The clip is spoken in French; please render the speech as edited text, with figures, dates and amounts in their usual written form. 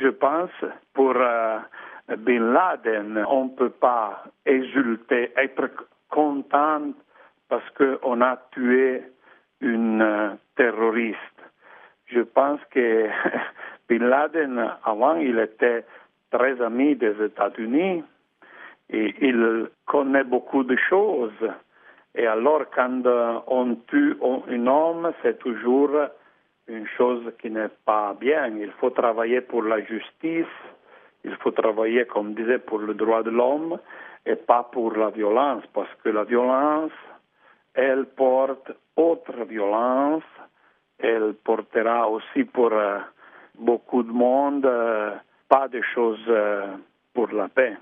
Je pense pour Bin Laden, on ne peut pas exulter, être content parce qu'on a tué une terroriste. Je pense que Bin Laden, avant, il était très ami des États-Unis et il connaît beaucoup de choses. Et alors, quand on tue un homme, c'est toujours une chose qui n'est pas bien. Il faut travailler pour la justice, il faut travailler, comme disait, pour le droit de l'homme et pas pour la violence, parce que la violence, elle porte autre violence, elle portera aussi pour beaucoup de monde pas de choses pour la paix.